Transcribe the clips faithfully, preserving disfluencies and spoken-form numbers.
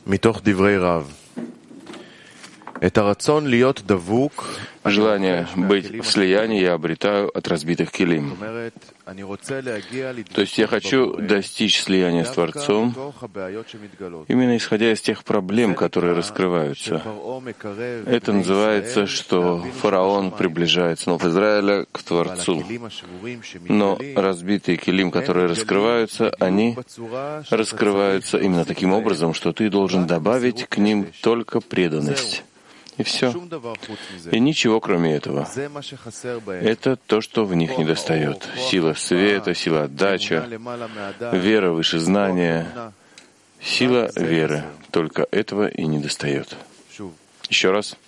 Желание быть в слиянии я обретаю от разбитых килим. То есть я хочу достичь слияния с Творцом, именно исходя из тех проблем, которые раскрываются. Это называется, что фараон приближает сынов Израиля к Творцу. Но разбитые килим, которые раскрываются, они раскрываются именно таким образом, что ты должен добавить к ним только преданность. И все. И ничего кроме этого. Это то, что в них недостает. Сила света, сила отдачи, вера выше знания, сила веры. Только этого и недостает. Еще раз.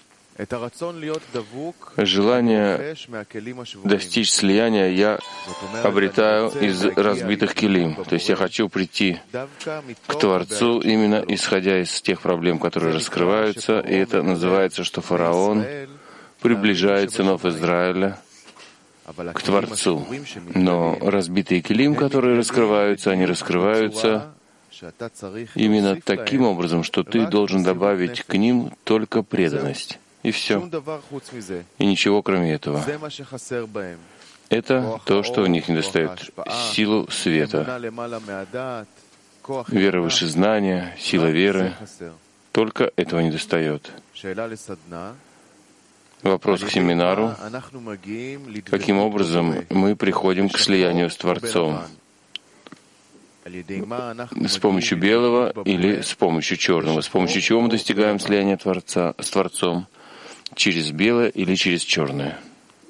Желание достичь слияния я обретаю из разбитых килим. То есть я хочу прийти к Творцу, именно исходя из тех проблем, которые раскрываются, и это называется, что фараон приближает сынов Израиля к Творцу. Но разбитые килим, которые раскрываются, они раскрываются именно таким образом, что ты должен добавить к ним только преданность. И все. И ничего кроме этого. Это то, что у них недостает. Силу света, вера выше знания, сила веры. Только этого недостает. Вопрос к семинару. Каким образом мы приходим к слиянию с Творцом? С помощью белого или с помощью черного? С помощью чего мы достигаем слияния Творца с Творцом? Через белое или через черное?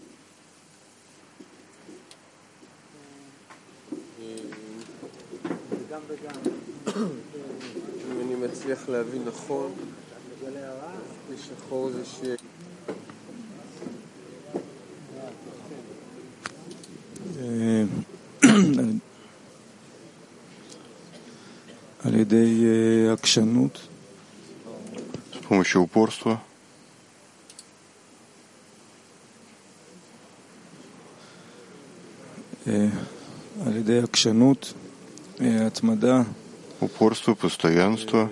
С помощью упорства. Упорство, постоянство.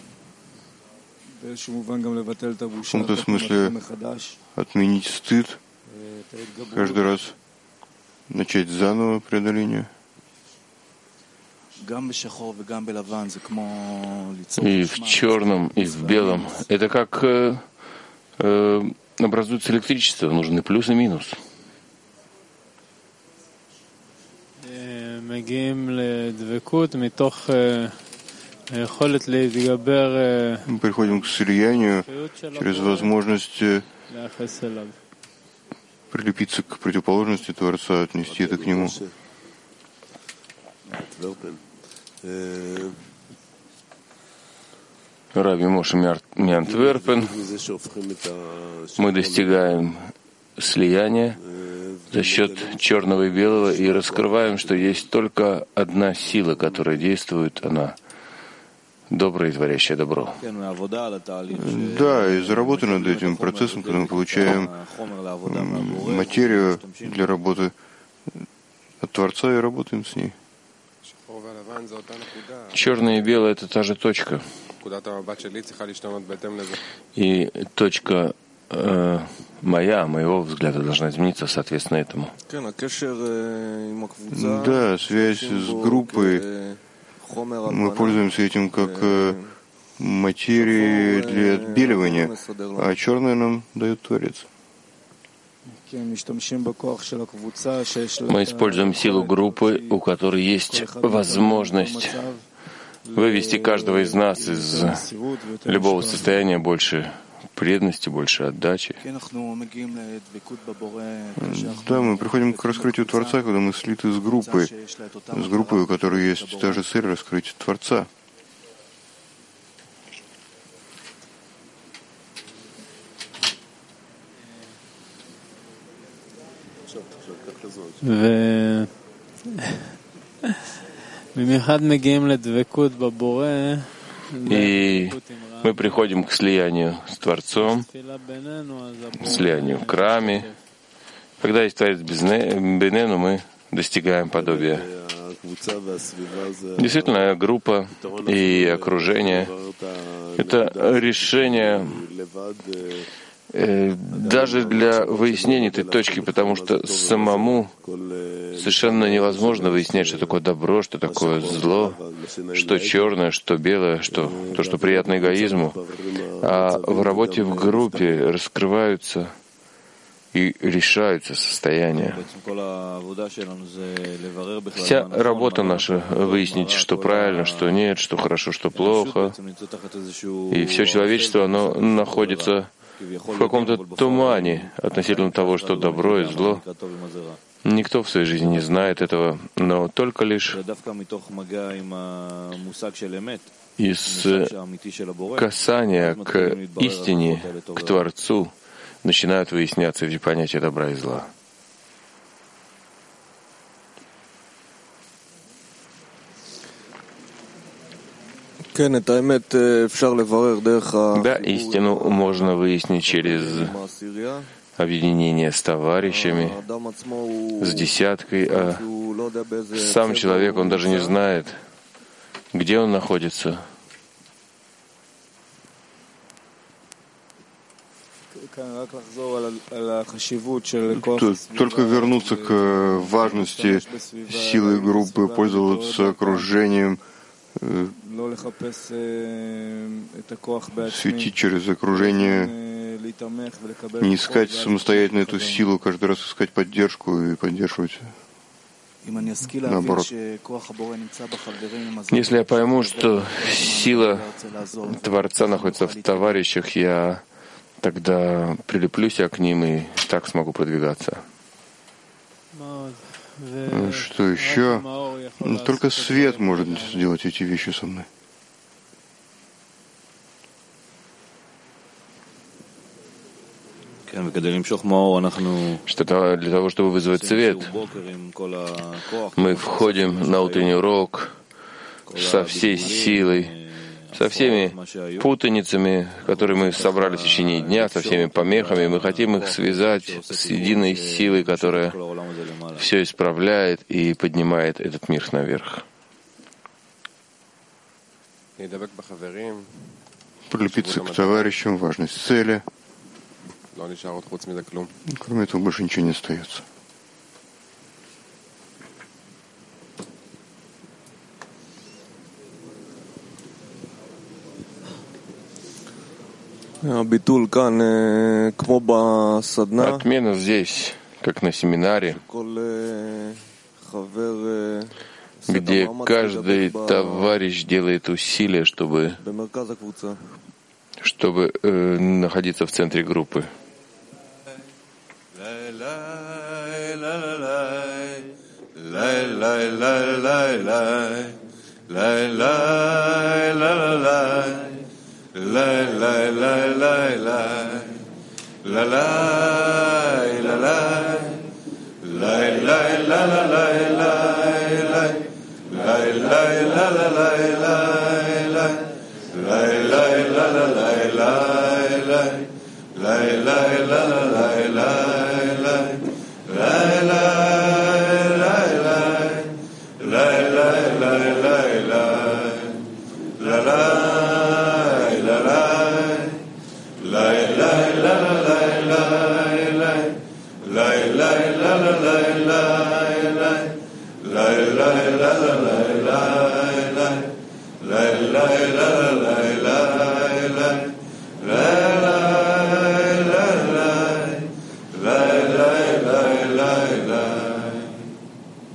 В каком-то смысле отменить стыд, каждый раз начать заново преодоление. И в черном, и в белом. Это как э, э, образуется электричество, нужны плюс и минус. Мы приходим к слиянию через возможность прилепиться к противоположности Творца, отнести это к Нему. Раби Моше Миантверпен. Мы достигаем слияния за счет черного и белого и раскрываем, что есть только одна сила, которая действует, она добрая и творящая добро. Да, из-за работы над этим процессом, когда мы получаем материю для работы от Творца и работаем с ней. Черное и белое — это та же точка. И точка э, моя, моего взгляда, должна измениться соответственно этому. Да, связь с группой. Мы пользуемся этим как э, материей для отбеливания, а черное нам дает Творец. Мы используем силу группы, у которой есть возможность вывести каждого из нас из любого состояния больше преданности, больше отдачи. Да, мы приходим к раскрытию Творца, когда мы слиты с группой, с группой, у которой есть та же цель — раскрыть Творца. И мы приходим к слиянию с Творцом, слиянию в храме. Когда есть Творец Бенену, мы достигаем подобия. Действительно, группа и окружение Это решение даже для выяснения этой точки, потому что самому совершенно невозможно выяснять, что такое добро, что такое зло, что черное, что белое, что то, что приятно эгоизму. А в работе в группе раскрываются и решаются состояния. Вся работа наша — выяснить, что правильно, что нет, что хорошо, что плохо. И все человечество, оно находится в каком-то тумане относительно того, что добро и зло. Никто в своей жизни не знает этого, но только лишь из касания к истине, к Творцу, начинают выясняться эти понятия добра и зла. Да, истину можно выяснить через объединение с товарищами, с десяткой, а сам человек, он даже не знает, где он находится. Только вернуться к важности силы группы, пользоваться окружением, светить через окружение, не искать самостоятельно эту силу, каждый раз искать поддержку и поддерживать. Наоборот. Если я пойму, что сила Творца находится в товарищах, я тогда прилеплюсь я к ним и так смогу продвигаться. Что еще? Только свет может сделать эти вещи со мной. Что для того, чтобы вызвать свет, мы входим на утренний урок со всей силой, со всеми путаницами, которые мы собрали в течение дня, со всеми помехами. Мы хотим их связать с единой силой, которая все исправляет и поднимает этот мир наверх. Прилепиться к товарищам, важность цели. Кроме этого больше ничего не остается. Отмена здесь, как на семинаре, где каждый товарищ делает усилия, чтобы, чтобы э, находиться в центре группы. La la la la la la la la la la la la la la la la la la